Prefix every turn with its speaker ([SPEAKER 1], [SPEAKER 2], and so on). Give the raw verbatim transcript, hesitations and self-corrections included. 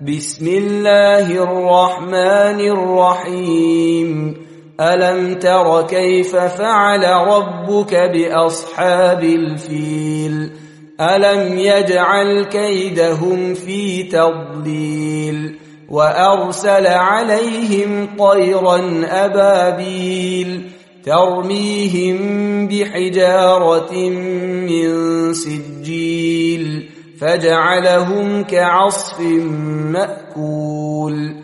[SPEAKER 1] بسم الله الرحمن الرحيم ألم تر كيف فعل ربك بأصحاب الفيل ألم يجعل كيدهم في تضليل وأرسل عليهم طيرا أبابيل ترميهم بحجارة من سجيل فجعلهم كعصف مأكول